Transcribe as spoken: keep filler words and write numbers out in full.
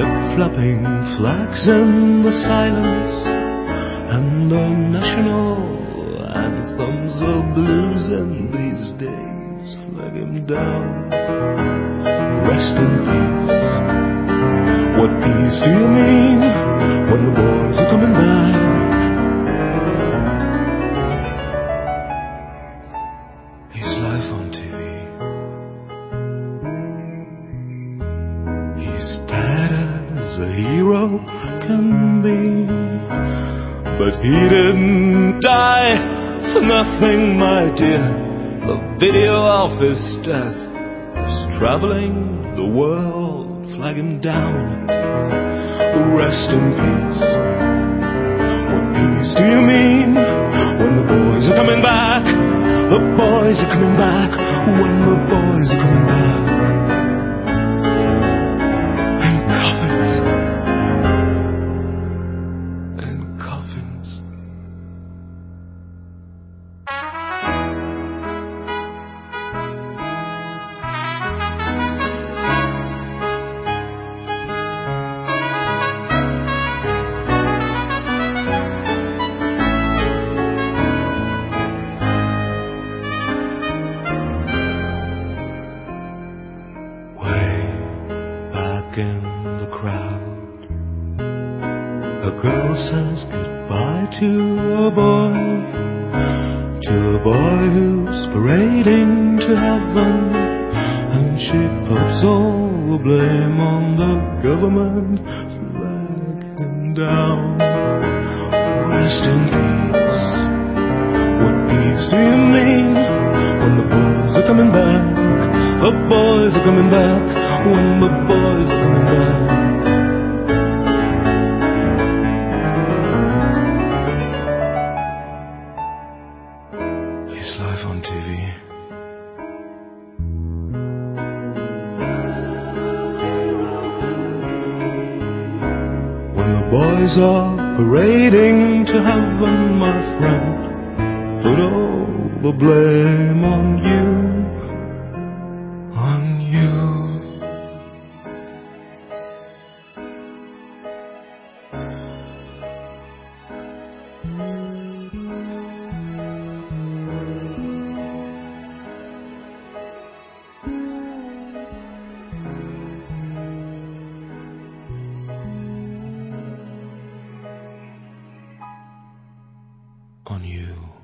flapping flags in the silence, and the national anthems of blues in these days. Flag him down, rest in peace. What peace do you mean when the boys are coming back? His life on T V, he's dead as a hero can be, but he didn't die for nothing, my dear. The video of his death is traveling the world. Flag him down, rest in peace. What peace do you mean when the boys are coming back? The boys are coming back, when the boys are coming back. In coffins, in coffins. In the crowd, a girl says goodbye to a boy, to a boy who's parading to heaven, and she puts all the blame on the government. Flag him down, rest in peace. What peace do you mean when the boys are coming back? The boys are coming back, when the boys are coming back. His life on T V. When the boys are parading to heaven, my friend, put all the blame on you. On you. On you.